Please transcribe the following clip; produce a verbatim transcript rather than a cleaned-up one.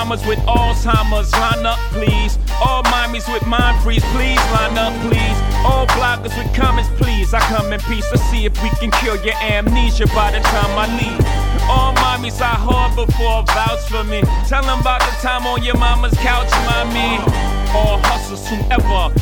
mamas with Alzheimer's, line up, please. All mommies with mind freeze, please line up, please. All bloggers with comments, please. I come in peace. Let's see if we can cure your amnesia by the time I leave. All mommies I harbor for vouch for me. Tell them about the time on your mama's couch, mommy. All hustlers whomever